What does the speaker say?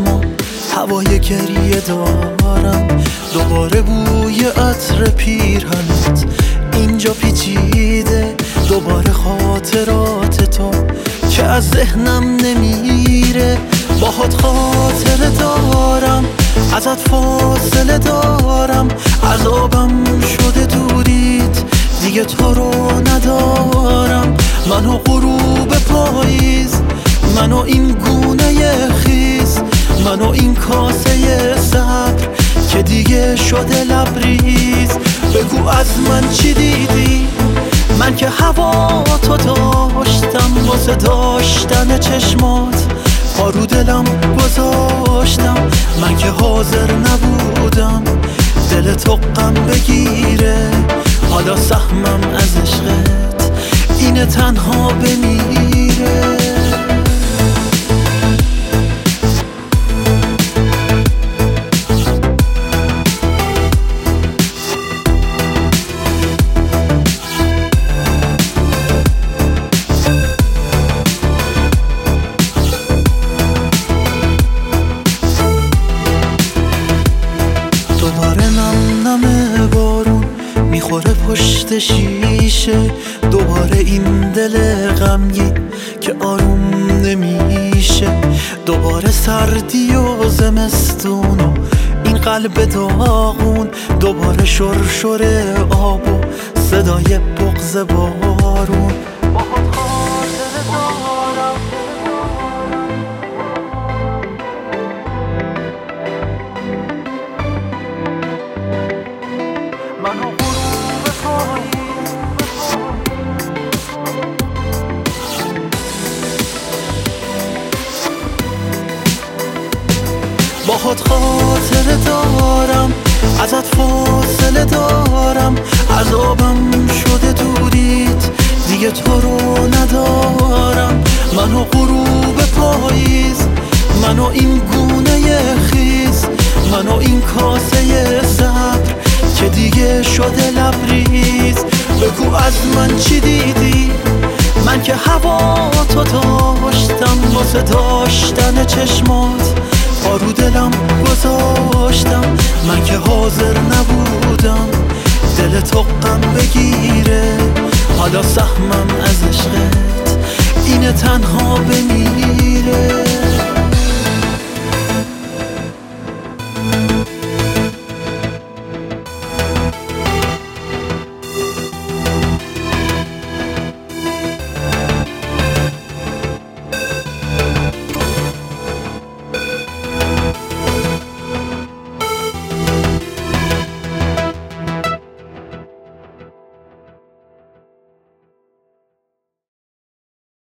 چشما هوای گریه دارم، دوباره بوی عطر پیرهنت اینجا پیچیده، دوباره خاطرات تو که از ذهنم نمیره. باهات خاطره دارم، ازت فاصله دارم، عذابم شده دوریت دیگه تو رو ندارم. منو غروب پاییز، منو این گونه خیز، منو این کاسه صبر که دیگه شده لبریز. بگو از من چی دیدی؟ من که هوا تو داشتم، واسه داشتن چشمات پا رو دلم گذاشتم. من که حاضر نبودم دل تو غم بگیره، حالا سهمم از عشقت اینه تنها بمیره. دوباره نم نم بارون میخوره پشت شیشه، دوباره این دل غمگین که آروم نمیشه، دوباره سردی و زمستون و این قلب داغون، دوباره شرشر آب و صدای بغض بارون. منو غروب پاییز، باهات خاطره دارم، ازت فاصله دارم، عذابم شده دوریت دیگه تو رو ندارم. منو غروب پاییز، منو این گونه خیز، منو این کاسه صبر که دیگه شده لبریز. بگو از من چی دیدی؟ من که هوا تو داشتم، واسه داشتن چشمات پا رو دلم گذاشتم. من که حاضر نبودم دل تو غم بگیره، حالا سهمم از عشقت اینه تنها بمیره.